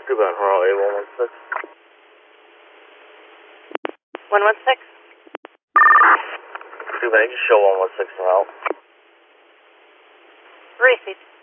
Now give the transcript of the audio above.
Goodbye, Harley, 116. 116? Goodbye, just show 116 some help. Received.